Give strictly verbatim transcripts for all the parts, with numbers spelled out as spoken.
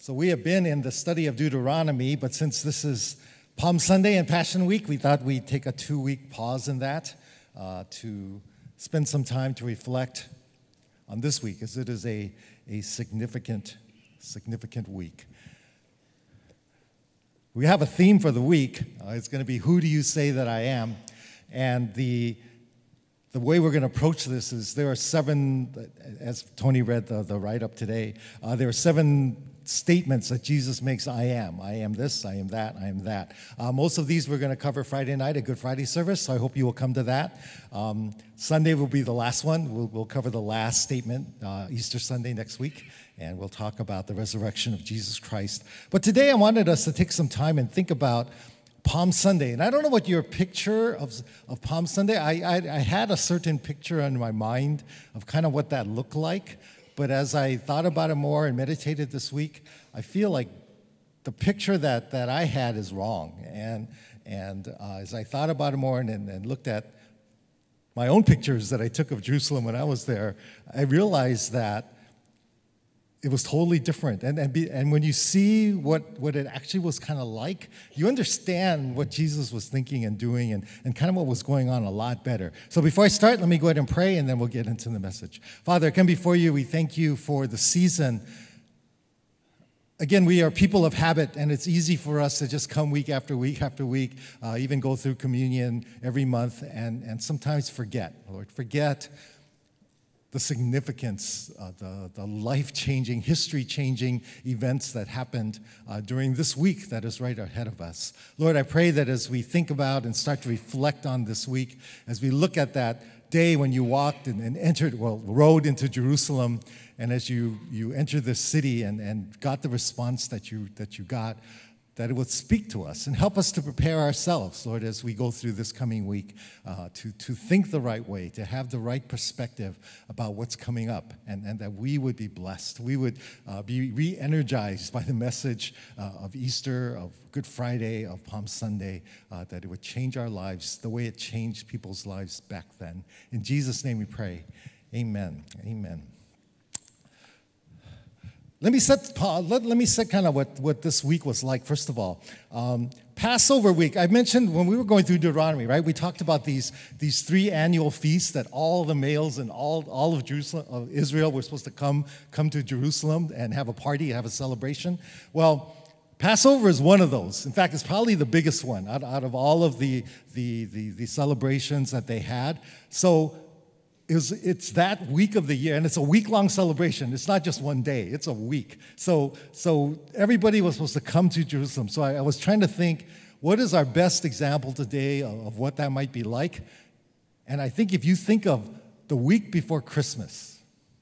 So we have been in the study of Deuteronomy, but since this is Palm Sunday and Passion Week, we thought we'd take a two-week pause in that uh, to spend some time to reflect on this week, as it is a, a significant, significant week. We have a theme for the week. Uh, it's going to be, who do you say that I am? And the the way we're going to approach this is there are seven, as Tony read the, the write-up today, uh, there are seven statements that Jesus makes, I am. I am this, I am that, I am that. Uh, most of these we're going to cover Friday night at Good Friday service, so I hope you will come to that. Um, Sunday will be the last one. We'll, we'll cover the last statement, uh, Easter Sunday next week, and we'll talk about the resurrection of Jesus Christ. But today I wanted us to take some time and think about Palm Sunday. And I don't know what your picture of, of Palm Sunday, I, I, I had a certain picture in my mind of kind of what that looked like. But as I thought about it more and meditated this week, I feel like the picture that, that I had is wrong. And, and uh, as I thought about it more and, and, and looked at my own pictures that I took of Jerusalem when I was there, I realized that it was totally different. And, and, be, and when you see what, what it actually was kind of like, you understand what Jesus was thinking and doing and, and kind of what was going on a lot better. So before I start, let me go ahead and pray, and then we'll get into the message. Father, I come before you. We thank you for the season. Again, we are people of habit, and it's easy for us to just come week after week after week, uh, even go through communion every month, and, and sometimes forget, Lord, forget the significance, uh, the, the life-changing, history-changing events that happened uh, during this week that is right ahead of us. Lord, I pray that as we think about and start to reflect on this week, as we look at that day when you walked and, and entered, well, rode into Jerusalem, and as you, you entered the city and, and got the response that you, that you got, that it would speak to us and help us to prepare ourselves, Lord, as we go through this coming week, uh, to, to think the right way, to have the right perspective about what's coming up, and, and that we would be blessed. We would uh, be re-energized by the message uh, of Easter, of Good Friday, of Palm Sunday, uh, that it would change our lives the way it changed people's lives back then. In Jesus' name we pray. Amen. Amen. Let me set let, let me set kind of what, what this week was like, first of all. Um, Passover week, I mentioned when we were going through Deuteronomy, right? We talked about these, these three annual feasts that all the males and all, all of Jerusalem, of Israel were supposed to come, come to Jerusalem and have a party, have a celebration. Well, Passover is one of those. In fact, it's probably the biggest one out, out of all of the, the, the, the celebrations that they had. So It was, it's that week of the year, and it's a week-long celebration. It's not just one day. It's a week. So, so everybody was supposed to come to Jerusalem. So I, I was trying to think, what is our best example today of, of what that might be like? And I think if you think of the week before Christmas,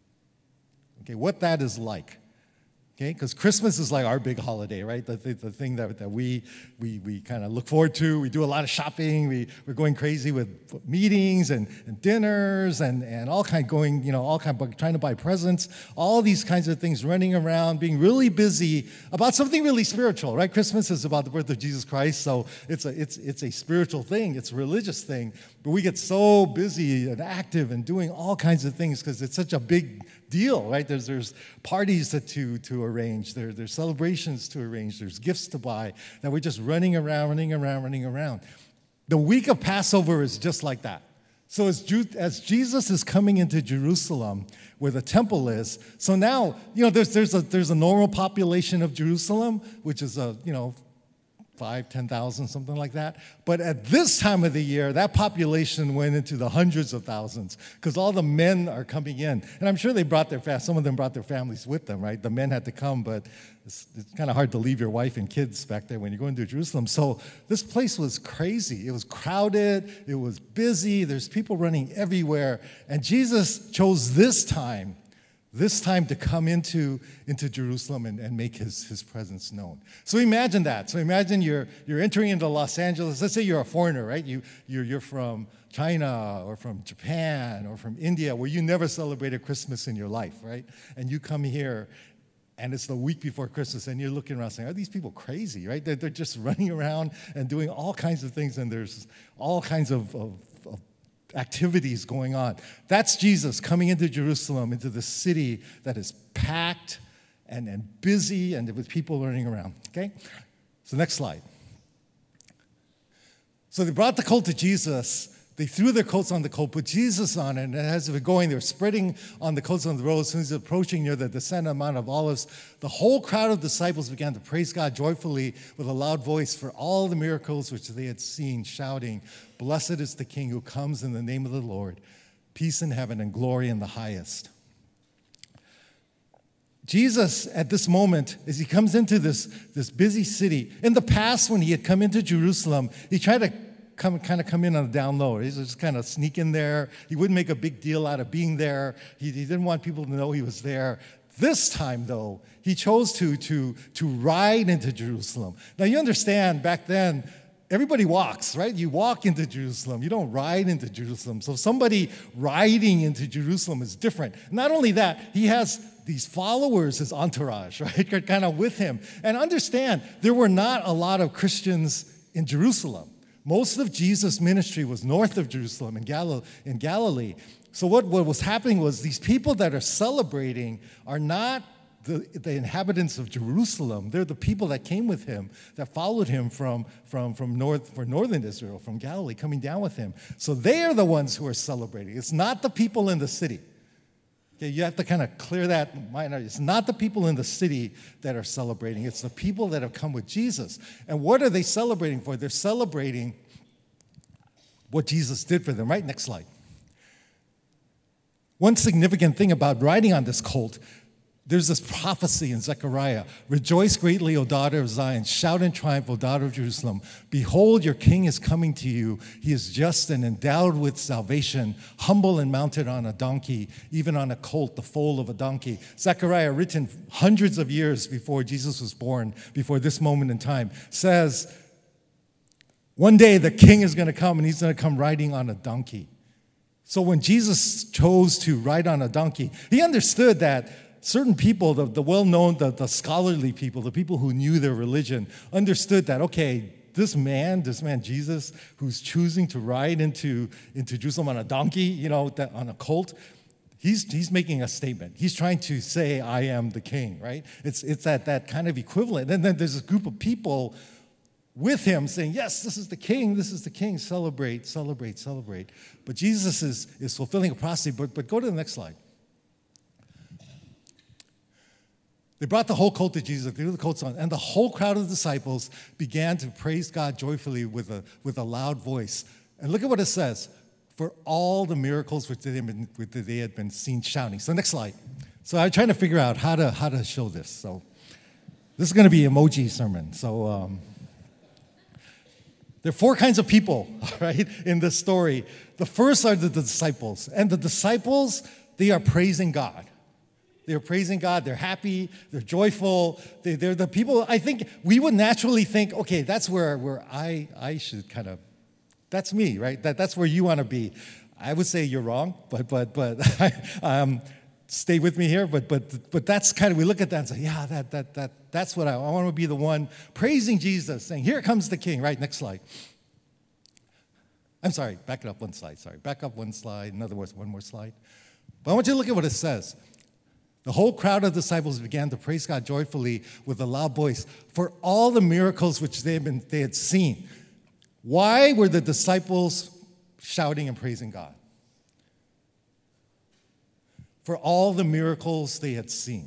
okay, what that is like. Okay, because Christmas is like our big holiday, right? The, the, the thing that, that we we we kind of look forward to. We do a lot of shopping. We we're going crazy with meetings and, and dinners and, and all kind of going, you know, all kind of trying to buy presents, all these kinds of things, running around, being really busy about something really spiritual, right? Christmas is about the birth of Jesus Christ, so it's a it's it's a spiritual thing, it's a religious thing. But we get so busy and active and doing all kinds of things because it's such a big deal, right? There's there's parties to to, to arrange, there, there's celebrations to arrange, there's gifts to buy, that we're just running around, running around, running around. The week of Passover is just like that. So as, Ju- as Jesus is coming into Jerusalem, where the temple is, so now, you know, there's there's a there's a normal population of Jerusalem, which is a, you know, five, ten thousand, something like that. But at this time of the year, that population went into the hundreds of thousands because all the men are coming in. And I'm sure they brought their fam- some of them brought their families with them, right? The men had to come, but it's, it's kind of hard to leave your wife and kids back there when you're going to Jerusalem. So this place was crazy. It was crowded. It was busy. There's people running everywhere. And Jesus chose this time This time to come into, into Jerusalem and, and make his, his presence known. So imagine that. So imagine you're you're entering into Los Angeles. Let's say you're a foreigner, right? You, you're, you're from China or from Japan or from India, where you never celebrated Christmas in your life, right? And you come here, and it's the week before Christmas, and you're looking around saying, are these people crazy, right? They're, they're just running around and doing all kinds of things, and there's all kinds of, of, of activities going on. That's Jesus coming into Jerusalem, into the city that is packed and, and busy and with people running around, okay? So next slide. So they brought the colt to Jesus. They threw their coats on the colt, put Jesus on it, and as they were going, they were spreading on the coats on the road. As soon as they were approaching near the descent of Mount of Olives, the whole crowd of disciples began to praise God joyfully with a loud voice for all the miracles which they had seen, shouting, "Blessed is the King who comes in the name of the Lord. Peace in heaven and glory in the highest." Jesus, at this moment, as he comes into this, this busy city, in the past when he had come into Jerusalem, he tried to come kind of come in on the down low. He just kind of sneak in there. He wouldn't make a big deal out of being there. He, he didn't want people to know he was there. This time, though, he chose to, to, to ride into Jerusalem. Now, you understand, back then, everybody walks, right? You walk into Jerusalem. You don't ride into Jerusalem. So somebody riding into Jerusalem is different. Not only that, he has these followers, his entourage, right, kind of with him. And understand, there were not a lot of Christians in Jerusalem. Most of Jesus' ministry was north of Jerusalem in, Gal- in Galilee. So what, what was happening was these people that are celebrating are not the, the inhabitants of Jerusalem. They're the people that came with him, that followed him from, from, from north, from northern Israel, from Galilee, coming down with him. So they are the ones who are celebrating. It's not the people in the city. Okay, you have to kind of clear that mind. It's not the people in the city that are celebrating. It's the people that have come with Jesus. And what are they celebrating for? They're celebrating what Jesus did for them. Right, next slide. One significant thing about riding on this colt, there's this prophecy in Zechariah. "Rejoice greatly, O daughter of Zion. Shout in triumph, O daughter of Jerusalem. Behold, your king is coming to you. He is just and endowed with salvation, humble and mounted on a donkey, even on a colt, the foal of a donkey." Zechariah, written hundreds of years before Jesus was born, before this moment in time, says, one day the king is going to come, and he's going to come riding on a donkey. So when Jesus chose to ride on a donkey, he understood that certain people, the, the well-known, the, the scholarly people, the people who knew their religion, understood that, okay, this man, this man Jesus, who's choosing to ride into, into Jerusalem on a donkey, you know, that, on a colt, he's, he's making a statement. He's trying to say, I am the king, right? It's, it's that, that kind of equivalent. And then there's a group of people with him saying, yes, this is the king, this is the king, celebrate, celebrate, celebrate. But Jesus is, is fulfilling a prophecy. But, but go to the next slide. They brought the whole colt to Jesus, they threw the coats on, and the whole crowd of the disciples began to praise God joyfully with a, with a loud voice. And look at what it says, for all the miracles which they had been, which they had been seen, shouting. So next slide. So I'm trying to figure out how to, how to show this. So this is going to be an emoji sermon. So um, there are four kinds of people, right, in this story. The first are the disciples. And the disciples, they are praising God. They're praising God. They're happy. They're joyful. They, they're the people, I think, we would naturally think, okay, that's where, where I, I should kind of, that's me, right? That, that's where you want to be. I would say you're wrong, but, but, but um, stay with me here. But, but, but that's kind of, we look at that and say, yeah, that, that, that, that's what I, I want to be the one praising Jesus, saying, here comes the king, right? Next slide. I'm sorry, back it up one slide, sorry. Back up one slide, in other words, one more slide. But I want you to look at what it says. The whole crowd of disciples began to praise God joyfully with a loud voice for all the miracles which they had, been, they had seen. Why were the disciples shouting and praising God? For all the miracles they had seen.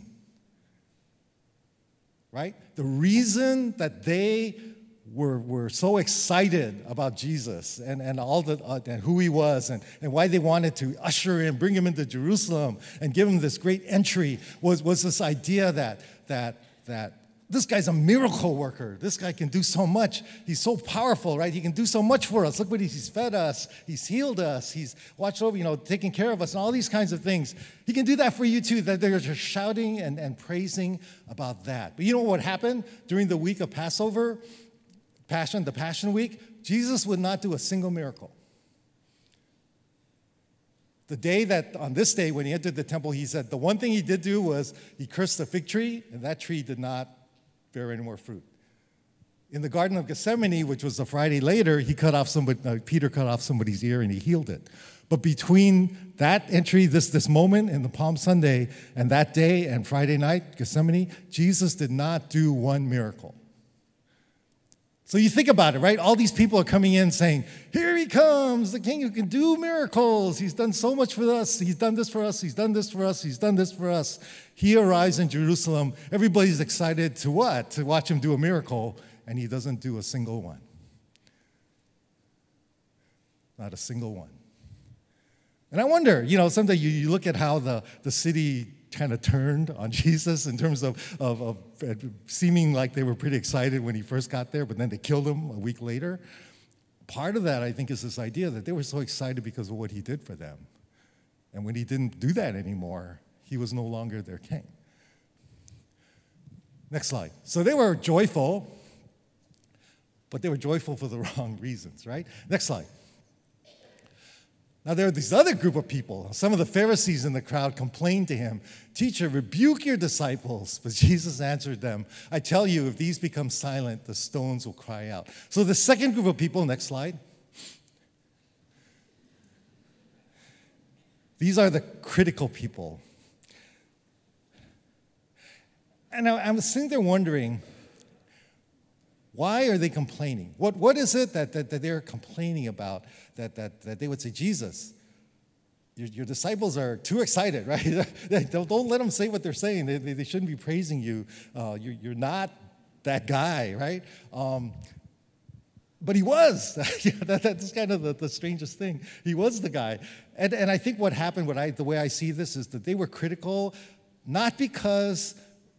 Right? The reason that they were, were so excited about Jesus and, and all the uh, and who he was and, and why they wanted to usher him, bring him into Jerusalem and give him this great entry was, was this idea that, that, that this guy's a miracle worker. This guy can do so much. He's so powerful, right? He can do so much for us. Look what he's, he's fed us. He's healed us. He's watched over, you know, taking care of us and all these kinds of things. He can do that for you too. That they're just shouting and, and praising about that. But you know what happened during the week of Passover? Passion, the Passion Week, Jesus would not do a single miracle. The day that, on this day, when he entered the temple, he said the one thing he did do was he cursed the fig tree, and that tree did not bear any more fruit. In the Garden of Gethsemane, which was a Friday later, he cut off somebody, uh, Peter cut off somebody's ear and he healed it. But between that entry, this, this moment in the Palm Sunday, and that day and Friday night, Gethsemane, Jesus did not do one miracle. So you think about it, right? All these people are coming in saying, here he comes, the king who can do miracles. He's done so much for us. He's done this for us. He's done this for us. He's done this for us. He arrives in Jerusalem. Everybody's excited to what? To watch him do a miracle, and he doesn't do a single one. Not a single one. And I wonder, you know, sometimes you, you look at how the, the city kind of turned on Jesus in terms of, of, of seeming like they were pretty excited when he first got there, but then they killed him a week later. Part of that, I think, is this idea that they were so excited because of what he did for them. And when he didn't do that anymore, he was no longer their king. Next slide. So they were joyful, but they were joyful for the wrong reasons, right? Next slide. Now, there are this other group of people. Some of the Pharisees in the crowd complained to him, "Teacher, rebuke your disciples." But Jesus answered them, "I tell you, if these become silent, the stones will cry out." So the second group of people, next slide. These are the critical people. And I, I was sitting there wondering, why are they complaining? What, what is it that, that, that they're complaining about that, that, that they would say, Jesus, your, your disciples are too excited, right? don't, don't let them say what they're saying. They, they, they shouldn't be praising you. Uh, you're, you're not that guy, right? Um, but he was. that, that's kind of the, the strangest thing. He was the guy. And, and I think what happened, what I, the way I see this, is that they were critical, not because...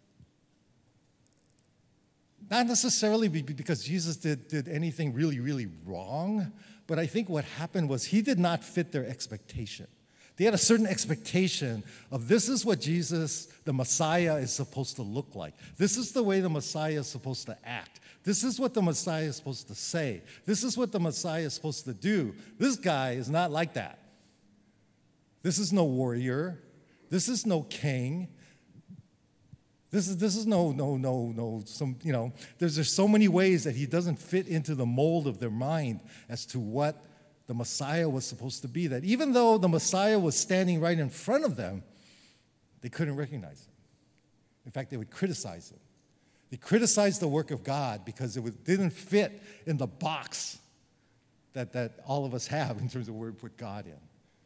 Not necessarily because Jesus did, did anything really, really wrong, but I think what happened was he did not fit their expectation. They had a certain expectation of this is what Jesus, the Messiah, is supposed to look like. This is the way the Messiah is supposed to act. This is what the Messiah is supposed to say. This is what the Messiah is supposed to do. This guy is not like that. This is no warrior. This is no king. This is this is no no no no some you know there's there's so many ways that he doesn't fit into the mold of their mind as to what the Messiah was supposed to be, that even though the Messiah was standing right in front of them, they couldn't recognize him. In fact, they would criticize him. They criticized the work of God because it was, didn't fit in the box that, that all of us have in terms of where we put God in.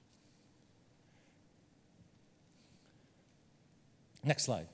Next slide.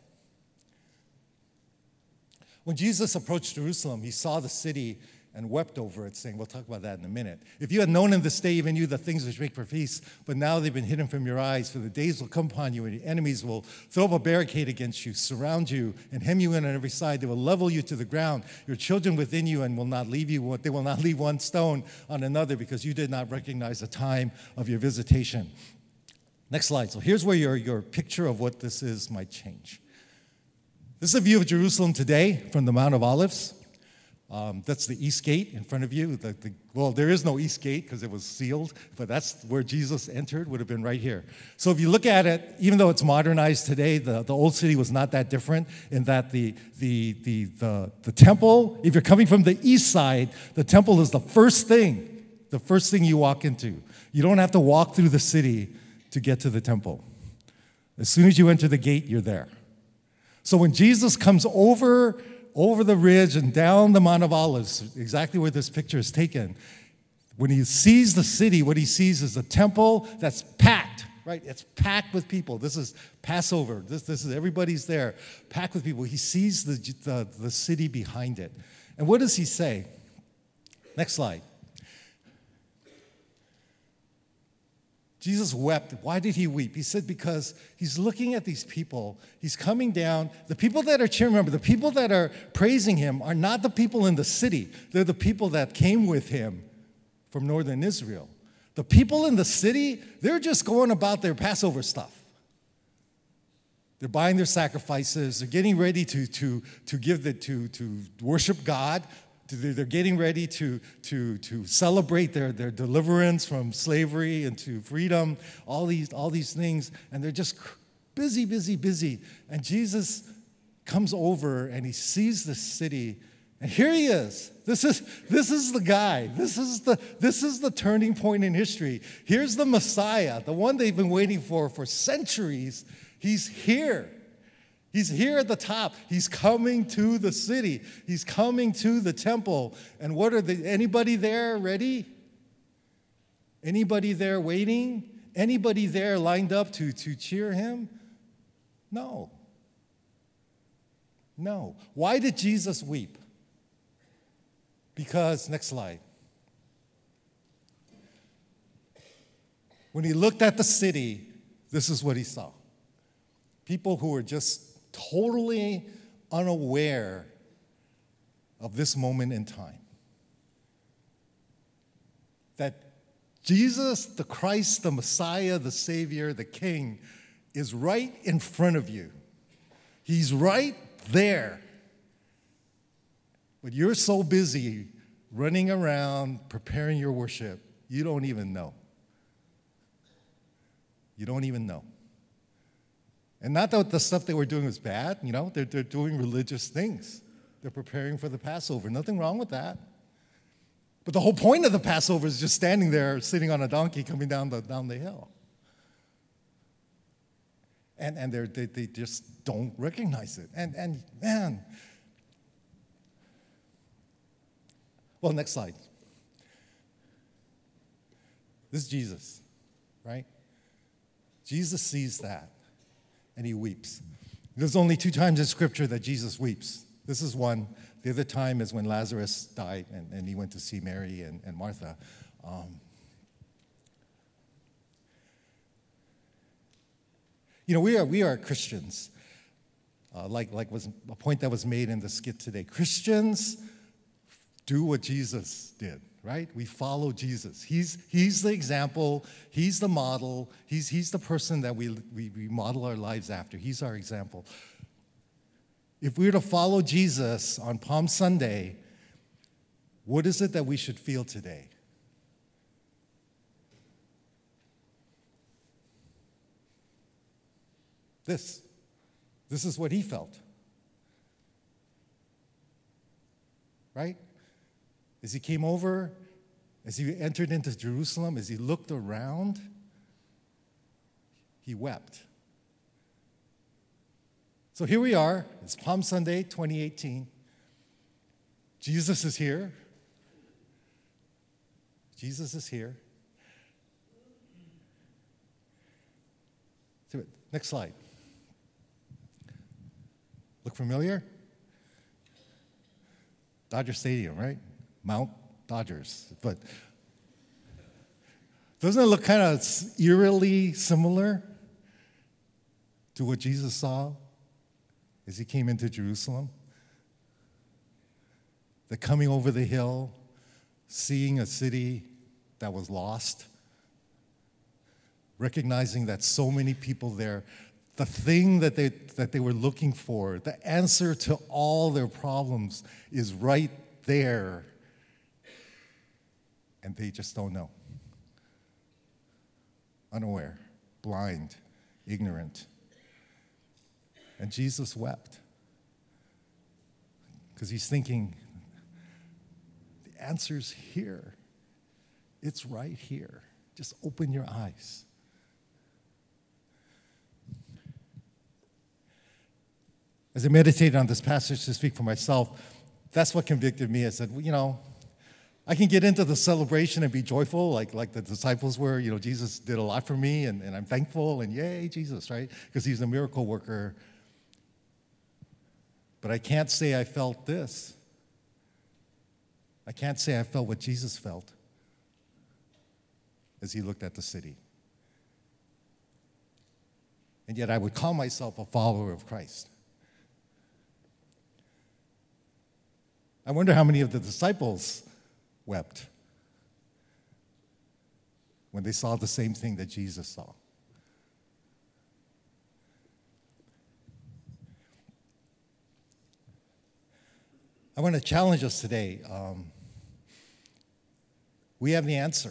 When Jesus approached Jerusalem, he saw the city and wept over it, saying, we'll talk about that in a minute. If you had known in this day, even you, the things which make for peace, but now they've been hidden from your eyes, for the days will come upon you, and your enemies will throw up a barricade against you, surround you, and hem you in on every side. They will level you to the ground, your children within you, and will not leave you. They will not leave one stone on another, because you did not recognize the time of your visitation. Next slide. So here's where your, your picture of what this is might change. This is a view of Jerusalem today from the Mount of Olives. Um, that's the East Gate in front of you. The, the, well, there is no East Gate because it was sealed, but that's where Jesus entered, would have been right here. So if you look at it, even though it's modernized today, the, the old city was not that different in that the, the, the, the, the temple, if you're coming from the east side, the temple is the first thing, the first thing you walk into. You don't have to walk through the city to get to the temple. As soon as you enter the gate, you're there. So when Jesus comes over, over the ridge and down the Mount of Olives, exactly where this picture is taken, when he sees the city, what he sees is a temple that's packed, right? It's packed with people. This is Passover. This, this is everybody's there, packed with people. He sees the, the, the city behind it. And what does he say? Next slide. Jesus wept. Why did he weep? He said because he's looking at these people. He's coming down. The people that are cheering, remember, the people that are praising him are not the people in the city. They're the people that came with him from northern Israel. The people in the city, they're just going about their Passover stuff. They're buying their sacrifices. They're getting ready to, to, to give the, to, to worship God. They're getting ready to, to, to celebrate their, their deliverance from slavery and to freedom, all these, all these things. And they're just busy, busy, busy. And Jesus comes over and he sees the city And here he is. This is, this is the guy. This is the, this is the turning point in history. Here's the Messiah, the one they've been waiting for for centuries. He's here. He's here at the top. He's coming to the city. He's coming to the temple. And what are the, anybody there ready? Anybody there waiting? Anybody there lined up to, to cheer him? No. No. Why did Jesus weep? Because, next slide. When he looked at the city, this is what he saw. People who were just totally unaware of this moment in time. That Jesus, the Christ, the Messiah, the Savior, the King, is right in front of you. He's right there. But you're so busy running around, preparing your worship, you don't even know. You don't even know. And not that the stuff they were doing was bad, you know, they're, they're doing religious things. They're preparing for the Passover. Nothing wrong with that. But the whole point of the Passover is just standing there, sitting on a donkey, coming down the, down the hill. And, and they they just don't recognize it. And, and man, well, next slide. This is Jesus, right? Jesus sees that, and he weeps. There's only two times in Scripture that Jesus weeps. This is one. The other time is when Lazarus died, and, and he went to see Mary and, and Martha. Um, you know, we are we are Christians. Uh, like like was a point that was made in the skit today. Christians do what Jesus did, right? We follow Jesus. He's, he's the example. He's the model. He's, he's the person that we, we, we model our lives after. He's our example. If we were to follow Jesus on Palm Sunday, what is it that we should feel today? This. This is what he felt. Right? As he came over, as he entered into Jerusalem, as he looked around, he wept. So here we are. It's Palm Sunday, twenty eighteen. Jesus is here. Jesus is here. Next slide. Look familiar? Dodger Stadium, right? Mount Dodgers. But doesn't it look kind of eerily similar to what Jesus saw as he came into Jerusalem? The coming over the hill, seeing a city that was lost, recognizing that so many people there, the thing that they, that they were looking for, the answer to all their problems is right there. And they just don't know. Unaware, blind, ignorant. And Jesus wept. Because he's thinking, the answer's here. It's right here. Just open your eyes. As I meditated on this passage to speak for myself, that's what convicted me. I said, well, you know, I can get into the celebration and be joyful like, like the disciples were. You know, Jesus did a lot for me, and, and I'm thankful, and yay, Jesus, right? Because he's a miracle worker. But I can't say I felt this. I can't say I felt what Jesus felt as he looked at the city. And yet I would call myself a follower of Christ. I wonder how many of the disciples wept when they saw the same thing that Jesus saw. I want to challenge us today. Um, we have the answer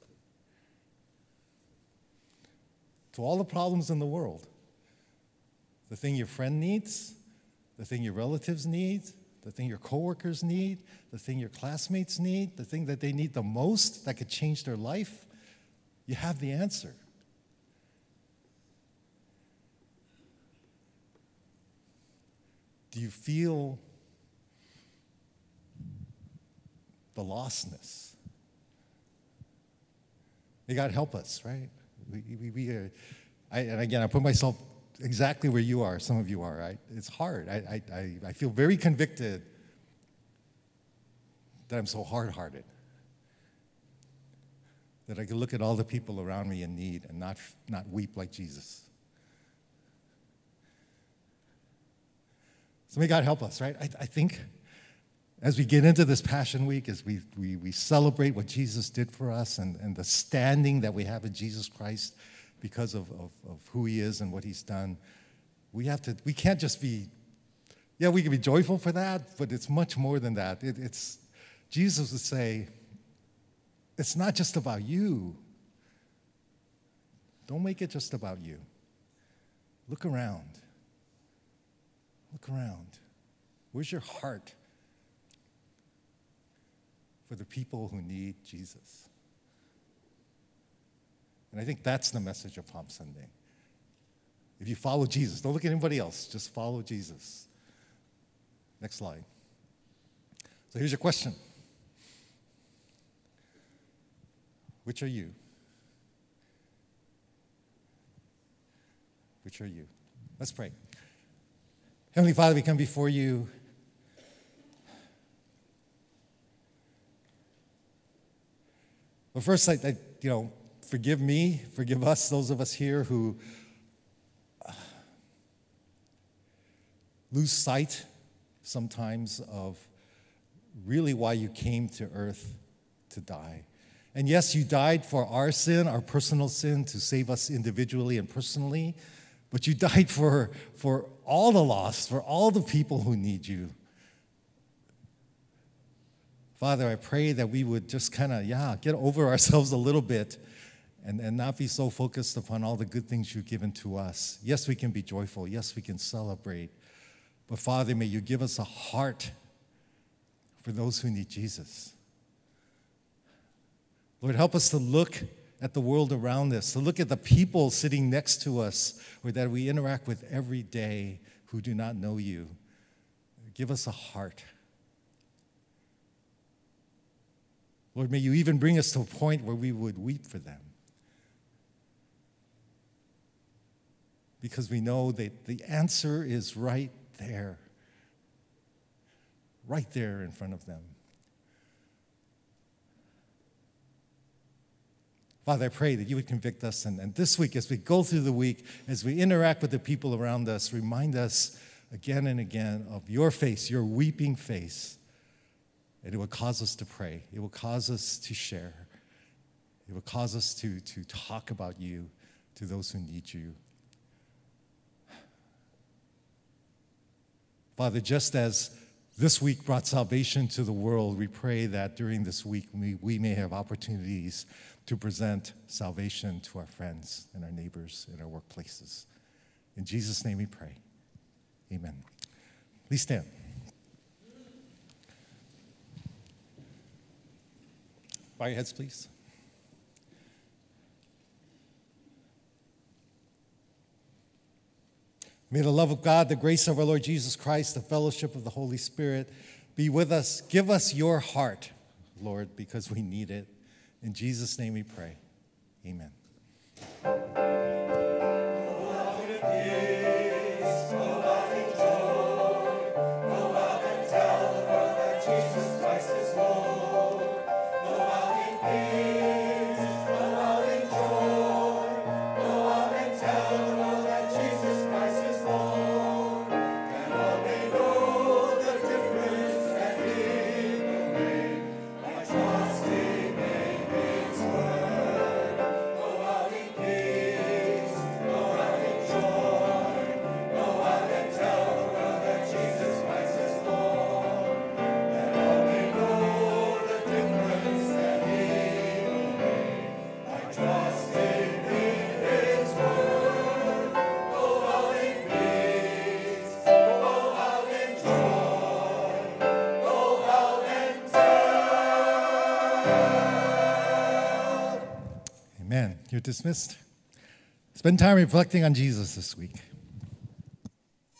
to all the problems in the world. The thing your friend needs, the thing your relatives need, the thing your coworkers need, the thing your classmates need, the thing that they need the most that could change their life, you have the answer. Do you feel the lostness? May God help us, right? We, we, we uh, I, and again, I put myself exactly where you are, some of you are. Right? It's hard. I, I, I feel very convicted that I'm so hard-hearted, that I can look at all the people around me in need and not, not weep like Jesus. So may God help us, right? I, I think as we get into this Passion Week, as we, we, we celebrate what Jesus did for us and, and the standing that we have in Jesus Christ because of, of, of who he is and what he's done, we have to, we can't just be, yeah, we can be joyful for that, but it's much more than that. It, it's, Jesus would say, it's not just about you. Don't make it just about you. Look around. Look around. Where's your heart for the people who need Jesus? And I think that's the message of Palm Sunday. If you follow Jesus, don't look at anybody else, just follow Jesus. Next slide. So here's your question. Which are you? Which are you? Let's pray. Heavenly Father, we come before you But first, I, I, you know, forgive me, forgive us, those of us here who lose sight sometimes of really why you came to earth to die. And yes, you died for our sin, our personal sin, to save us individually and personally, but you died for, for all the lost, for all the people who need you. Father, I pray that we would just kind of, yeah, get over ourselves a little bit and, and not be so focused upon all the good things you've given to us. Yes, we can be joyful. Yes, we can celebrate. But Father, may you give us a heart for those who need Jesus. Lord, help us to look at the world around us, to look at the people sitting next to us or that we interact with every day who do not know you. Give us a heart. Lord, may you even bring us to a point where we would weep for them. Because we know that the answer is right there. Right there in front of them. Father, I pray that you would convict us. And, and this week, as we go through the week, as we interact with the people around us, remind us again and again of your face, your weeping face. And it will cause us to pray. It will cause us to share. It will cause us to, to talk about you to those who need you. Father, just as this week brought salvation to the world, we pray that during this week we, we may have opportunities to present salvation to our friends and our neighbors in our workplaces. In Jesus' name we pray. Amen. Please stand. Bow your heads, please. May the love of God, the grace of our Lord Jesus Christ, the fellowship of the Holy Spirit be with us. Give us your heart, Lord, because we need it. In Jesus' name we pray. Amen. Trusting in His word, go out in peace. You're dismissed. Spend time reflecting on Jesus this week.